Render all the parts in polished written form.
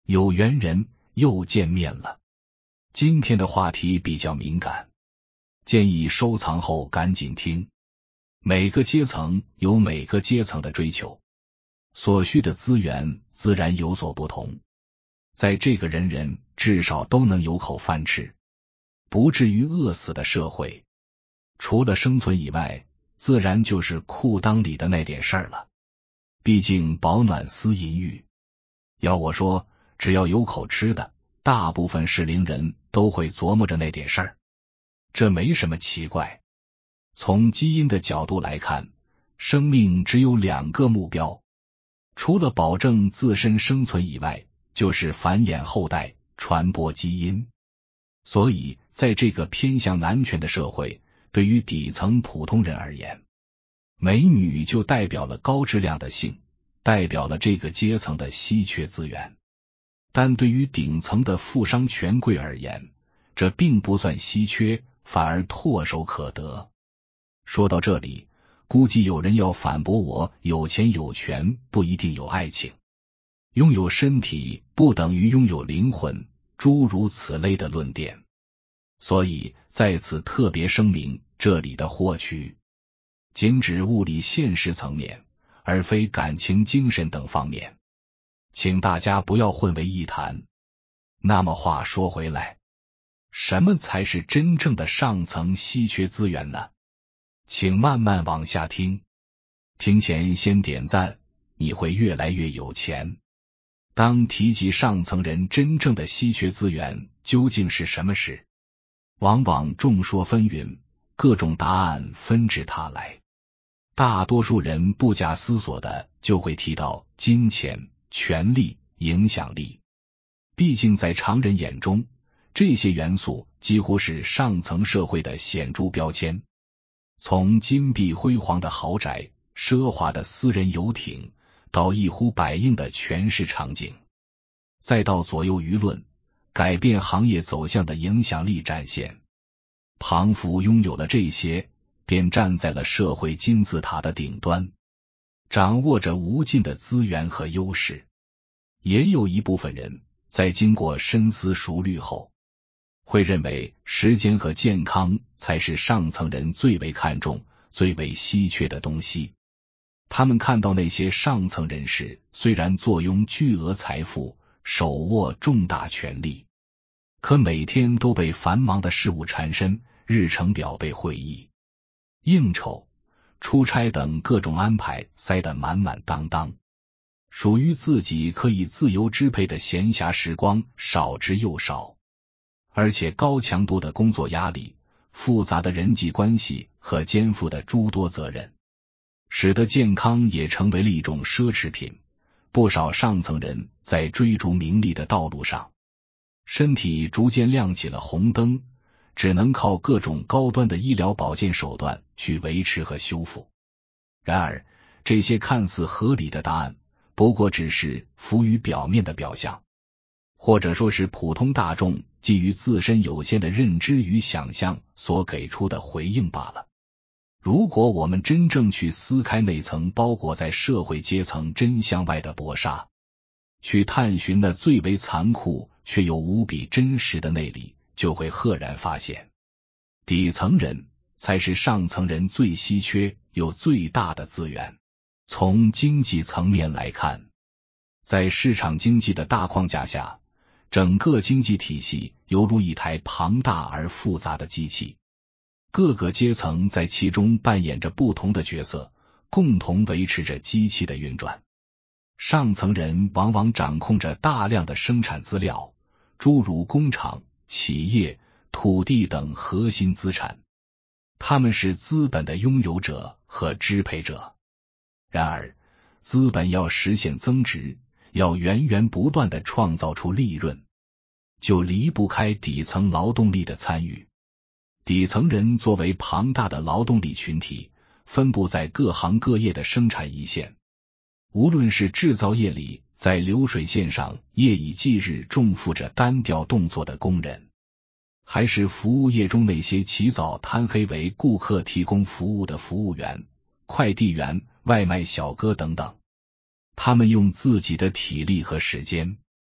有缘人又见面了。今天的话题比较敏感，建议收藏后赶紧听。每个阶层有每个阶层的追求，所需的资源自然有所不同。在这个人人至少都能有口饭吃，不至于饿死的社会，除了生存以外，自然就是裤裆里的那点事儿了。毕竟饱暖思淫欲，要我说，只要有口吃的，大部分适龄人都会琢磨着那点事儿，这没什么奇怪。从基因的角度来看，生命只有2个目标，除了保证自身生存以外，就是繁衍后代，传播基因。所以在这个偏向男权的社会，对于底层普通人而言，美女就代表了高质量的性，代表了这个阶层的稀缺资源。但对于顶层的富商权贵而言，这并不算稀缺，反而唾手可得。说到这里，估计有人要反驳我，有钱有权不一定有爱情，拥有身体不等于拥有灵魂，诸如此类的论点。所以在此特别声明，这里的获取仅指物理现实层面，而非感情精神等方面，请大家不要混为一谈。那么话说回来，什么才是真正的上层稀缺资源呢？请慢慢往下听，听前先点赞，你会越来越有钱。当提及上层人真正的稀缺资源究竟是什么时，往往众说纷纭，各种答案纷至沓来。大多数人不假思索的就会提到金钱、权力、影响力。毕竟在常人眼中，这些元素几乎是上层社会的显著标签。从金碧辉煌的豪宅、奢华的私人游艇，到一呼百应的权势场景，再到左右舆论、改变行业走向的影响力展现，庞福拥有了这些，便站在了社会金字塔的顶端，掌握着无尽的资源和优势。也有一部分人在经过深思熟虑后，会认为时间和健康才是上层人最为看重、最为稀缺的东西。他们看到那些上层人士虽然坐拥巨额财富，手握重大权力，可每天都被繁忙的事务缠身，日程表被会议、应酬、出差等各种安排塞得满满当当，属于自己可以自由支配的闲暇时光少之又少。而且高强度的工作压力、复杂的人际关系和肩负的诸多责任，使得健康也成为了一种奢侈品。不少上层人在追逐名利的道路上，身体逐渐亮起了红灯，只能靠各种高端的医疗保健手段去维持和修复。然而，这些看似合理的答案，不过只是浮于表面的表象，或者说是普通大众基于自身有限的认知与想象所给出的回应罢了。如果我们真正去撕开那层包裹在社会阶层真相外的薄纱，去探寻那最为残酷却又无比真实的内里，就会赫然发现，底层人才是上层人最稀缺又最大的资源。从经济层面来看，在市场经济的大框架下，整个经济体系犹如一台庞大而复杂的机器，各个阶层在其中扮演着不同的角色，共同维持着机器的运转。上层人往往掌控着大量的生产资料，诸如工厂、企业、土地等核心资产，他们是资本的拥有者和支配者。然而，资本要实现增值，要源源不断地创造出利润，就离不开底层劳动力的参与。底层人作为庞大的劳动力群体，分布在各行各业的生产一线，无论是制造业里在流水线上夜以继日重复着单调动作的工人，还是服务业中那些起早贪黑为顾客提供服务的服务员、快递员、外卖小哥等等，他们用自己的体力和时间，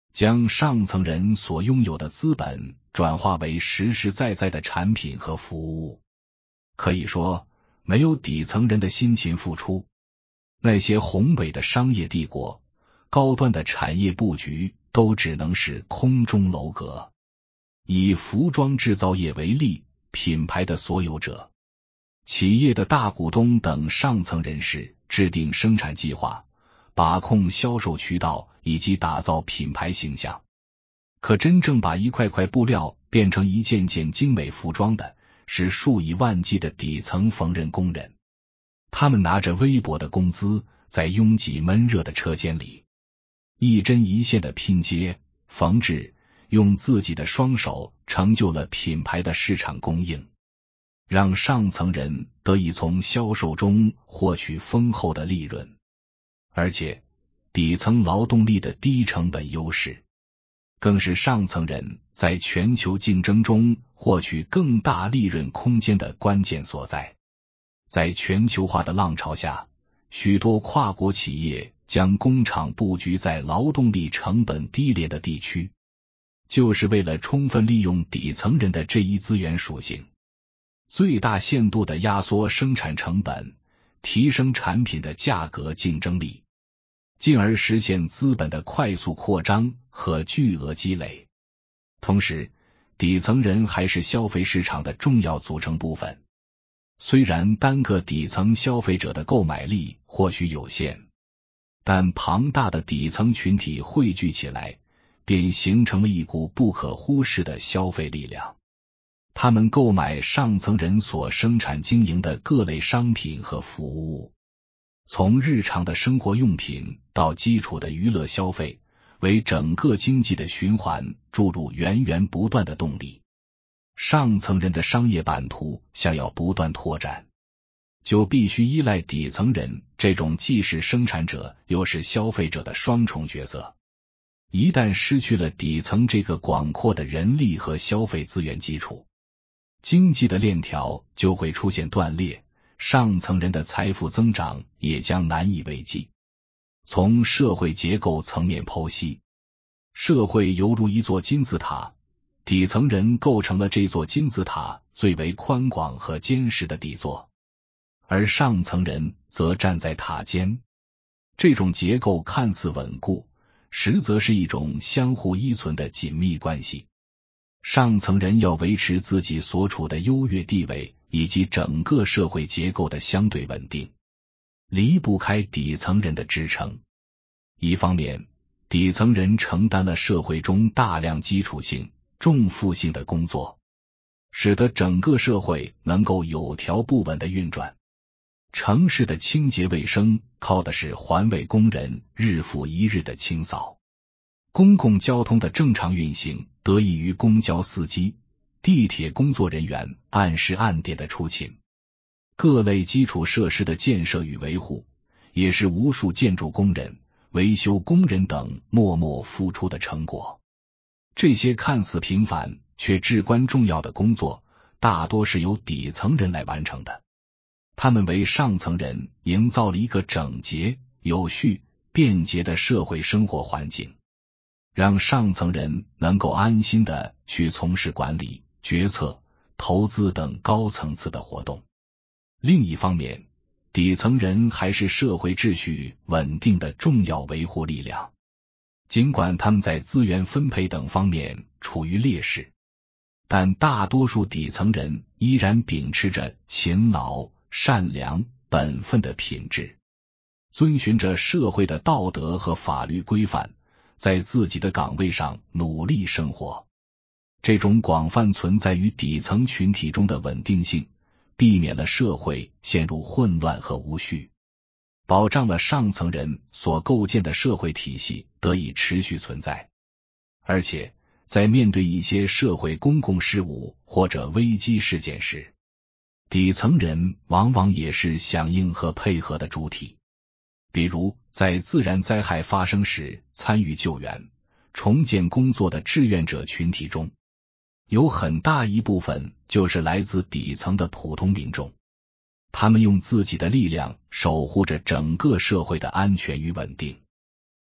将上层人所拥有的资本转化为实实在在的产品和服务。可以说，没有底层人的辛勤付出，那些宏伟的商业帝国、高端的产业布局都只能是空中楼阁。以服装制造业为例，品牌的所有者、企业的大股东等上层人士制定生产计划，把控销售渠道以及打造品牌形象。可真正把一块块布料变成一件件精美服装的，是数以万计的底层缝纫工人。他们拿着微薄的工资，在拥挤闷热的车间里，一针一线的拼接、缝制，用自己的双手成就了品牌的市场供应，让上层人得以从销售中获取丰厚的利润。而且，底层劳动力的低成本优势，更是上层人在全球竞争中获取更大利润空间的关键所在。在全球化的浪潮下，许多跨国企业将工厂布局在劳动力成本低廉的地区，就是为了充分利用底层人的这一资源属性，最大限度地压缩生产成本，提升产品的价格竞争力，进而实现资本的快速扩张和巨额积累。同时，底层人还是消费市场的重要组成部分。虽然单个底层消费者的购买力或许有限，但庞大的底层群体汇聚起来，便形成了一股不可忽视的消费力量。他们购买上层人所生产经营的各类商品和服务，从日常的生活用品到基础的娱乐消费，为整个经济的循环注入源源不断的动力。上层人的商业版图想要不断拓展，就必须依赖底层人这种既是生产者又是消费者的双重角色。一旦失去了底层这个广阔的人力和消费资源基础，经济的链条就会出现断裂，上层人的财富增长也将难以为继。从社会结构层面剖析，社会犹如一座金字塔，底层人构成了这座金字塔最为宽广和坚实的底座，而上层人则站在塔尖。这种结构看似稳固，实则是一种相互依存的紧密关系。上层人要维持自己所处的优越地位以及整个社会结构的相对稳定，离不开底层人的支撑。一方面，底层人承担了社会中大量基础性、重复性的工作，使得整个社会能够有条不紊地运转。城市的清洁卫生靠的是环卫工人日复一日的清扫，公共交通的正常运行得益于公交司机、地铁工作人员按时按点的出勤。各类基础设施的建设与维护，也是无数建筑工人、维修工人等默默付出的成果。这些看似平凡却至关重要的工作，大多是由底层人来完成的。他们为上层人营造了一个整洁、有序、便捷的社会生活环境，让上层人能够安心地去从事管理、决策、投资等高层次的活动。另一方面，底层人还是社会秩序稳定的重要维护力量。尽管他们在资源分配等方面处于劣势，但大多数底层人依然秉持着勤劳、善良、本分的品质，遵循着社会的道德和法律规范，在自己的岗位上努力生活。这种广泛存在于底层群体中的稳定性，避免了社会陷入混乱和无序，保障了上层人所构建的社会体系得以持续存在。而且，在面对一些社会公共事务或者危机事件时，底层人往往也是响应和配合的主体。比如，在自然灾害发生时参与救援、重建工作的志愿者群体中，有很大一部分就是来自底层的普通民众。他们用自己的力量守护着整个社会的安全与稳定。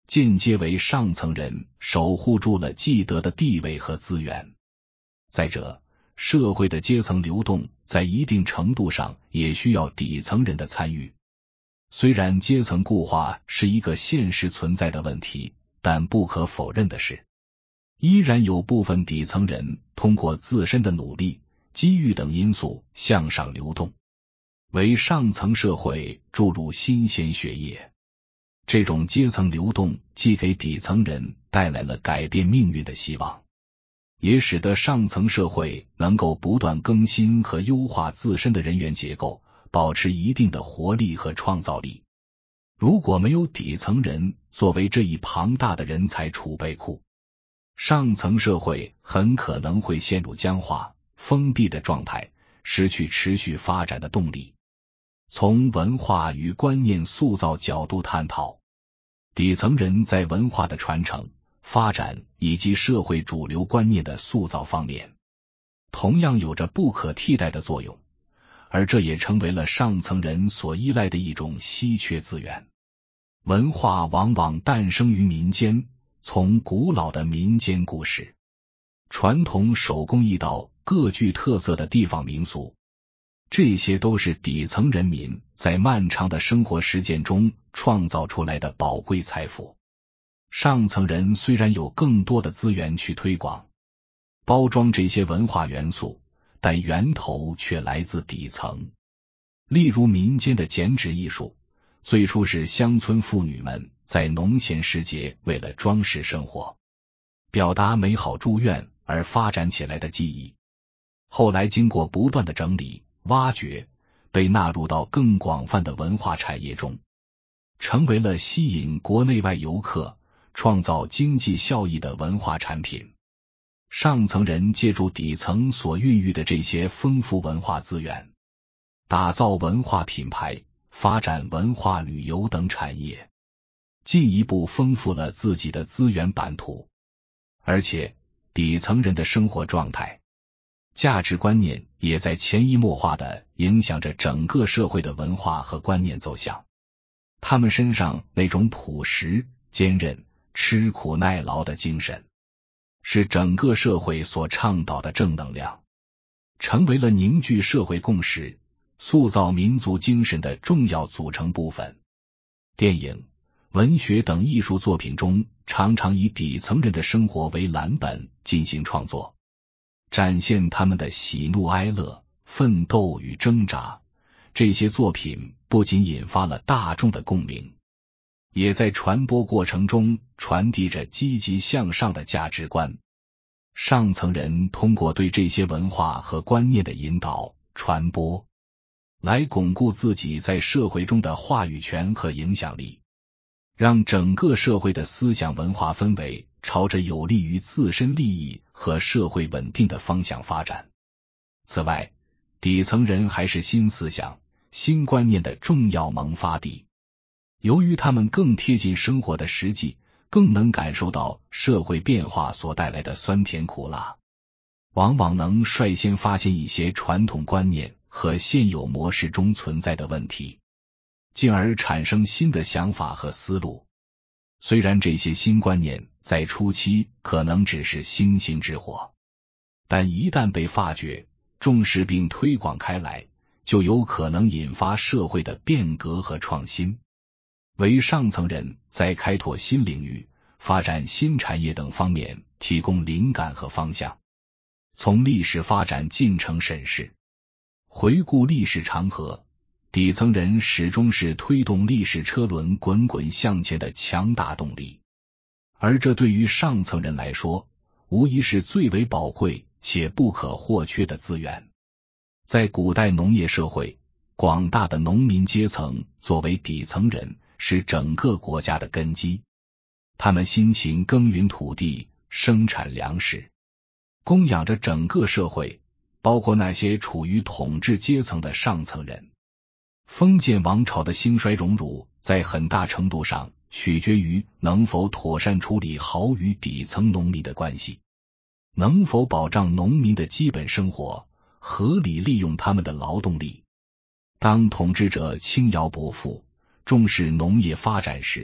间接为上层人守护住了既得的地位和资源。再者，社会的阶层流动在一定程度上也需要底层人的参与。虽然阶层固化是一个现实存在的问题，但不可否认的是，依然有部分底层人通过自身的努力、机遇等因素向上流动，为上层社会注入新鲜血液。这种阶层流动既给底层人带来了改变命运的希望，也使得上层社会能够不断更新和优化自身的人员结构，保持一定的活力和创造力。如果没有底层人作为这一庞大的人才储备库，上层社会很可能会陷入僵化、封闭的状态，失去持续发展的动力。从文化与观念塑造角度探讨，底层人在文化的传承、发展以及社会主流观念的塑造方面，同样有着不可替代的作用，而这也成为了上层人所依赖的一种稀缺资源。文化往往诞生于民间，从古老的民间故事、传统手工艺到各具特色的地方民俗，这些都是底层人民在漫长的生活实践中创造出来的宝贵财富。上层人虽然有更多的资源去推广、包装这些文化元素，但源头却来自底层。例如民间的剪纸艺术，最初是乡村妇女们在农闲时节为了装饰生活、表达美好祝愿而发展起来的技艺，后来经过不断的整理、挖掘，被纳入到更广泛的文化产业中，成为了吸引国内外游客、创造经济效益的文化产品。上层人借助底层所孕育的这些丰富文化资源，打造文化品牌，发展文化旅游等产业，进一步丰富了自己的资源版图。而且，底层人的生活状态、价值观念也在潜移默化地影响着整个社会的文化和观念走向。他们身上那种朴实、坚韧、吃苦耐劳的精神，是整个社会所倡导的正能量，成为了凝聚社会共识、塑造民族精神的重要组成部分。电影、文学等艺术作品中常常以底层人的生活为蓝本进行创作，展现他们的喜怒哀乐、奋斗与挣扎。这些作品不仅引发了大众的共鸣，也在传播过程中传递着积极向上的价值观。上层人通过对这些文化和观念的引导、传播，来巩固自己在社会中的话语权和影响力，让整个社会的思想文化氛围朝着有利于自身利益和社会稳定的方向发展。此外，底层人还是新思想、新观念的重要萌发地。由于他们更贴近生活的实际，更能感受到社会变化所带来的酸甜苦辣，往往能率先发现一些传统观念和现有模式中存在的问题，进而产生新的想法和思路。虽然这些新观念在初期可能只是星星之火，但一旦被发掘、重视并推广开来，就有可能引发社会的变革和创新，为上层人在开拓新领域、发展新产业等方面提供灵感和方向。从历史发展进程审视、回顾历史长河，底层人始终是推动历史车轮滚滚向前的强大动力，而这对于上层人来说，无疑是最为宝贵且不可或缺的资源。在古代农业社会，广大的农民阶层作为底层人，是整个国家的根基。他们辛勤耕耘土地，生产粮食，供养着整个社会，包括那些处于统治阶层的上层人。封建王朝的兴衰荣辱，在很大程度上取决于能否妥善处理好与底层农民的关系，能否保障农民的基本生活，合理利用他们的劳动力。当统治者轻徭薄赋，重视农业发展时，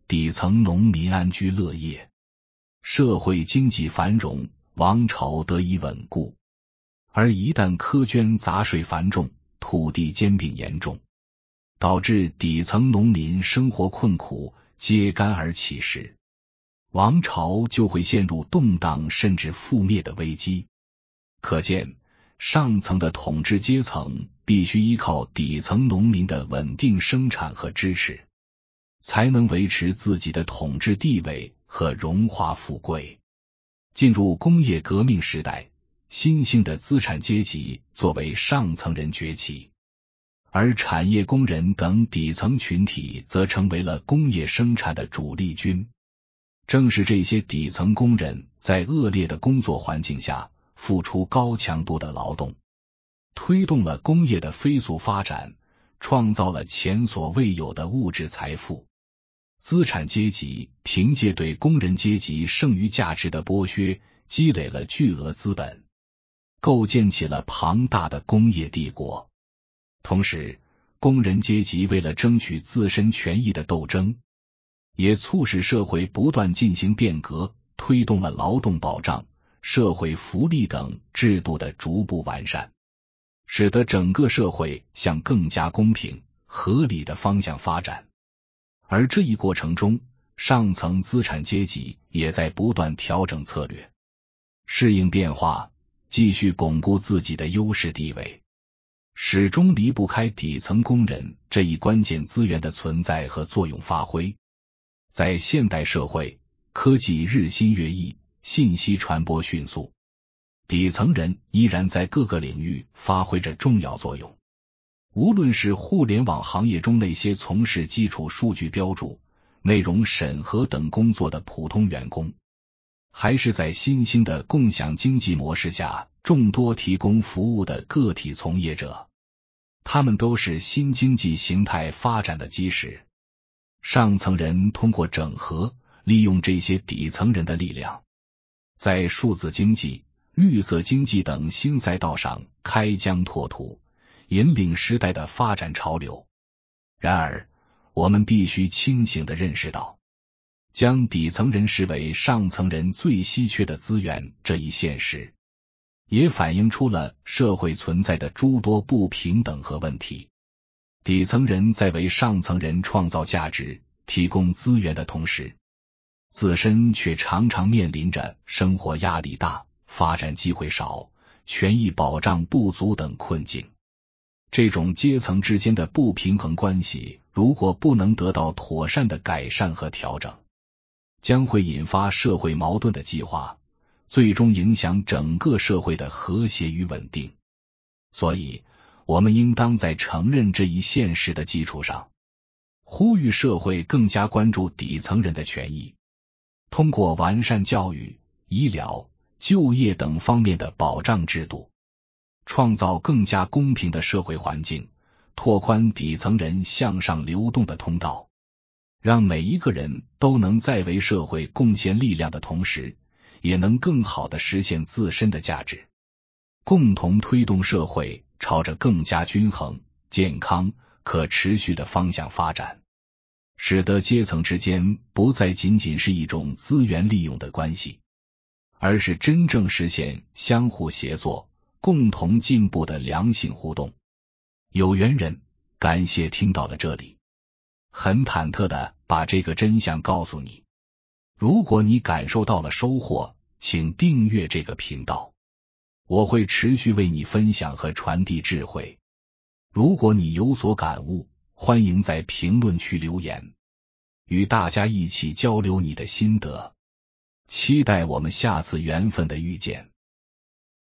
底层农民安居乐业，社会经济繁荣，王朝得以稳固。而一旦苛捐杂税繁重，土地兼并严重，导致底层农民生活困苦，揭竿而起时，王朝就会陷入动荡甚至覆灭的危机。可见，上层的统治阶层必须依靠底层农民的稳定生产和支持，才能维持自己的统治地位和荣华富贵。进入工业革命时代，新兴的资产阶级作为上层人崛起，而产业工人等底层群体则成为了工业生产的主力军。正是这些底层工人在恶劣的工作环境下付出高强度的劳动，推动了工业的飞速发展，创造了前所未有的物质财富。资产阶级凭借对工人阶级剩余价值的剥削，积累了巨额资本，构建起了庞大的工业帝国。同时，工人阶级为了争取自身权益的斗争，也促使社会不断进行变革，推动了劳动保障、社会福利等制度的逐步完善，使得整个社会向更加公平、合理的方向发展。而这一过程中，上层资产阶级也在不断调整策略，适应变化，继续巩固自己的优势地位，始终离不开底层工人这一关键资源的存在和作用发挥。在现代社会，科技日新月异，信息传播迅速，底层人依然在各个领域发挥着重要作用。无论是互联网行业中那些从事基础数据标注、内容审核等工作的普通员工，还是在新兴的共享经济模式下众多提供服务的个体从业者，他们都是新经济形态发展的基石。上层人通过整合，利用这些底层人的力量，在数字经济、绿色经济等新赛道上开疆拓土，引领时代的发展潮流。然而，我们必须清醒地认识到，将底层人视为上层人最稀缺的资源这一现实，也反映出了社会存在的诸多不平等和问题。底层人在为上层人创造价值、提供资源的同时，自身却常常面临着生活压力大、发展机会少、权益保障不足等困境。这种阶层之间的不平衡关系，如果不能得到妥善的改善和调整，将会引发社会矛盾的激化，最终影响整个社会的和谐与稳定。所以，我们应当在承认这一现实的基础上，呼吁社会更加关注底层人的权益，通过完善教育、医疗、就业等方面的保障制度，创造更加公平的社会环境，拓宽底层人向上流动的通道，让每一个人都能在为社会贡献力量的同时，也能更好地实现自身的价值，共同推动社会朝着更加均衡、健康、可持续的方向发展，使得阶层之间不再仅仅是一种资源利用的关系，而是真正实现相互协作、共同进步的良性互动。有缘人，感谢听到了这里，很忐忑地把这个真相告诉你。如果你感受到了收获，请订阅这个频道，我会持续为你分享和传递智慧。如果你有所感悟，欢迎在评论区留言，与大家一起交流你的心得。期待我们下次缘分的遇见。